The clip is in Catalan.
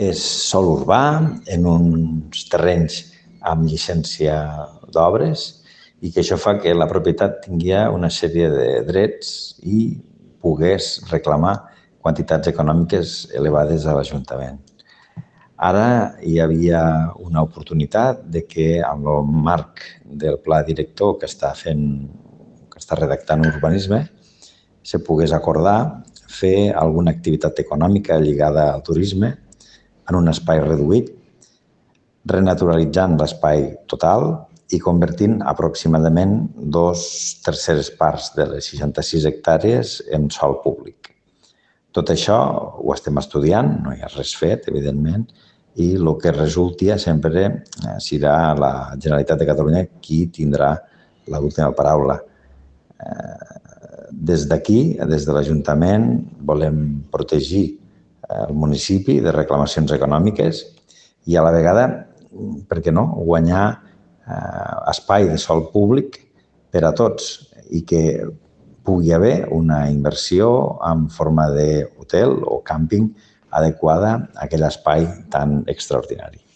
És sòl urbà, en uns terrenys amb llicència d'obres, i que això fa que la propietat tingui una sèrie de drets i pogués reclamar quantitats econòmiques elevades a l'Ajuntament. Ara hi havia una oportunitat de que, amb el marc del pla director que està redactant urbanisme, se pogués acordar fer alguna activitat econòmica lligada al turisme en un espai reduït, renaturalitzant l'espai total i convertint aproximadament 2/3 parts de les 66 hectàrees en sòl públic. Tot això ho estem estudiant, no hi ha res fet, evidentment, i el que resulti sempre serà la Generalitat de Catalunya qui tindrà l'última paraula. Des d'aquí, des de l'Ajuntament, volem protegir el municipi de reclamacions econòmiques i a la vegada, per què no, guanyar espai de sòl públic per a tots i que pugui haver una inversió en forma d'hotel o càmping adequada a aquell espai tan extraordinari.